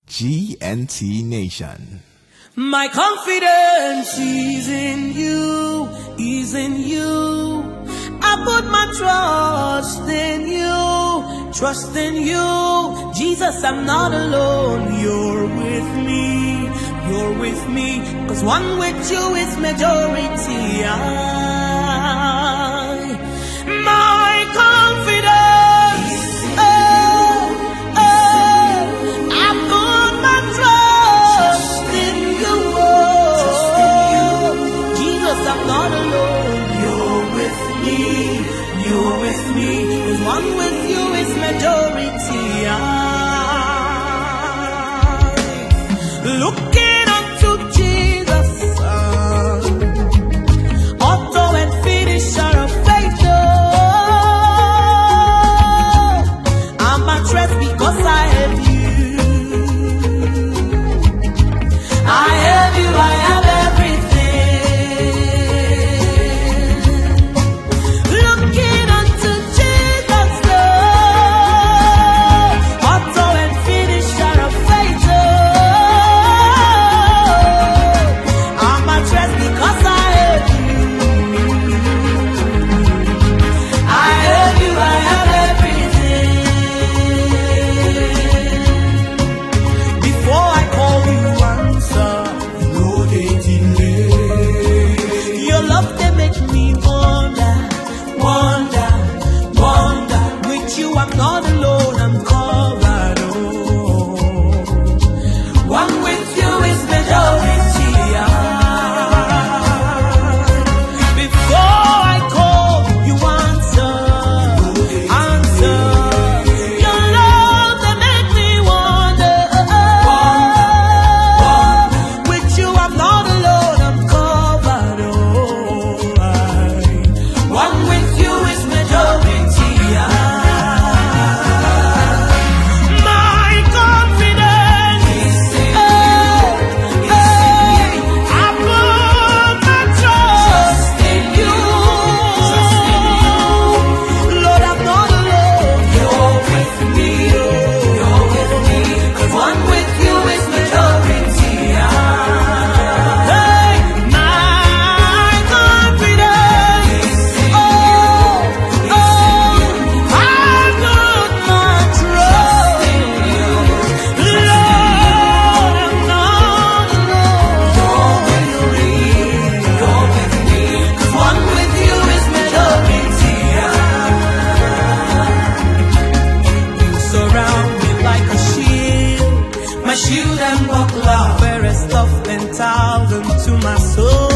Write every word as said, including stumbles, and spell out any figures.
G N T Nation. My confidence is in you, is in you. I put my trust in you, trust in you. Jesus, I'm not alone. You're with me, you're with me. Cause one with you is majority. I, my confidence, oh, oh, I put my trust in you. Oh, Jesus, I'm not alone. You're with me, you're with me. Cause one with you is majority. I, looking unto Jesus, uh, author and finisher of faith. Oh, I'm at rest because I have you. I have you, I have everything. Looking unto Jesus, oh, author and finisher of faith. Oh, I'm at rest because I have you. I have you, I have everything. Before I call you, answer. No dating late. Your love, they make me wonder, wonder, wonder. With you, I'm not alone, I'm covered. Oh, one with you is majority. Ah, before I call, you answer, answer. Your love, they make me wonder. With you, I'm not alone, I'm covered. Oh, I, one with you is majority. Ah, my confidence, oh, oh, I put my trust in you. Lord, I'm not alone. You're with me, you're with me. Cause one with you is majority. Ah, hey, my confidence, oh, oh, I put my trust in you. Lord, I'm not alone. You're with me, you're with me. Cause one with you is majority. You surround me like a shield, my shield and buckler, fairest of ten thousand to my soul.